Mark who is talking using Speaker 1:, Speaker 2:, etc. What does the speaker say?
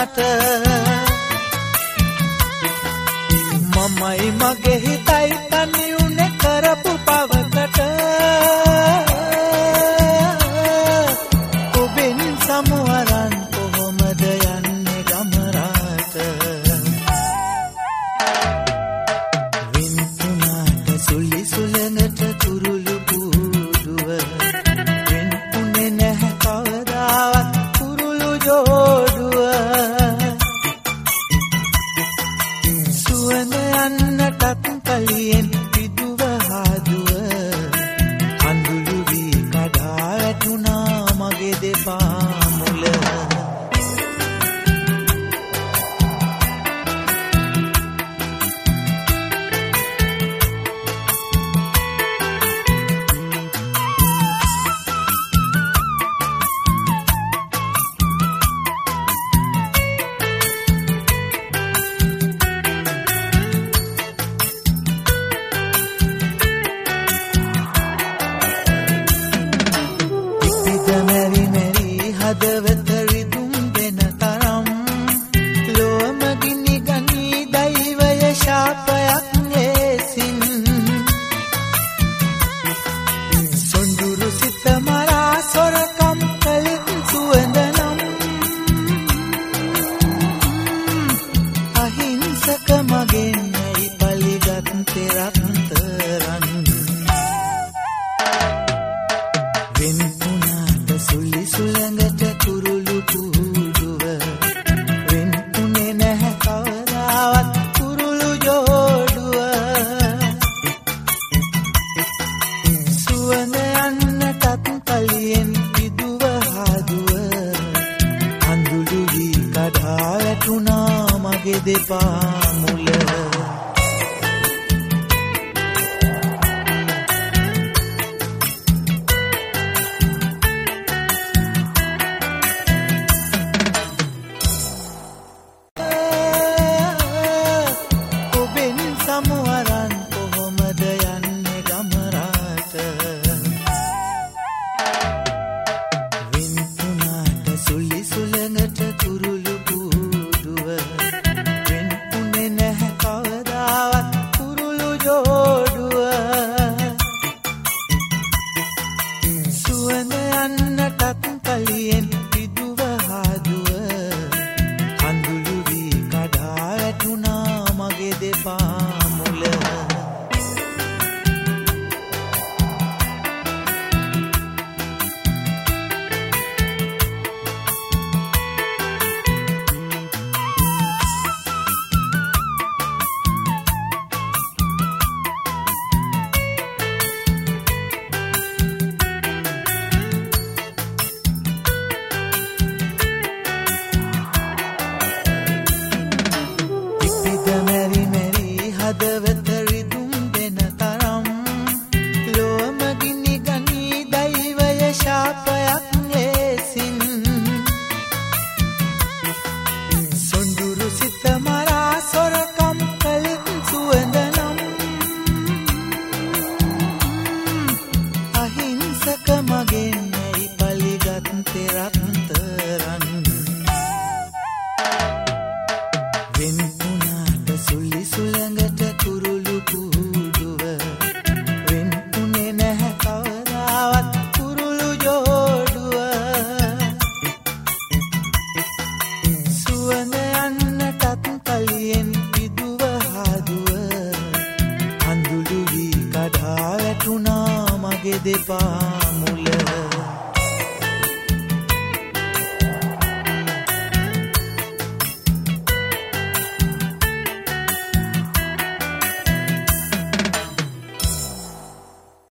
Speaker 1: මමයි මගේ හිතයි තනි උනේ කරපු පවකට ඔබෙන් සමුවරන් කොහොමද යන්නේ ගමරාට වින්තුනාට සුලි සුලඟට කුරුළු කූඩුව වින්තුනේ නැහැ කවදාවත් කුරුළු ජෝඩුව සුවඳ යන්නටත් කලියෙන් පිදුව හාදුව අඳුළු වී කඩා වැටුණා මගේ දෙපා මුල මෙරි මෙරි හදවත රිදුම් දෙන තරම් ලෝම ගිනි ගනි දෛවය ශාපයක් ලෙසින් සොඳුරු සිත මරා සොරකම් කලින් සුවඳනම් අහිංසක මගෙන් ඇයි පලිගත් තෙරක්තරන් සුලි සුලඟට කුරුළු කූඩුව වෙන්තුනේ නැහැ කවදාවත් කුරුළු ජෝඩුව සුවඳ යන්නටත් කලියෙන් පිදුව හාදුව අඳුළු වී කඩා වැටුණා මගේ දෙපා මුල සමුවරන් කොහොමද යන්නේ ගමරාට වින්තුනාට සුලි සුලඟට කුරුළු කූඩුව වෙන්තුනේ නැහැ කවදාවත් කුරුළු ජෝඩුව සුවඳ යන්නටත් කලියෙන් පිදුව හාදුව අඳුළු වී කඩා වැටුණා මගේ දෙපා මෙරි මෙරි හදවත රිදුම් දෙන තරම් ලෝම ගිනි ගනි දෛවය ශාපයක් ලෙසින් සොඳුරු සිත මරා සොරකම් කලින් සුවඳනම් අහිංසක මගෙන් ඇයි පලිගත් තෙරක්තරන් සුලි සුලඟට කුරුළු කූඩුව වෙන්තුනේ නැහැ කවදාවත් කුරුළු ජෝඩුව සුවඳ යන්නටත් කලියෙන් පිදුව හාදුව අඳුළු වී කඩා වැටුණා මගේ දෙපා මුල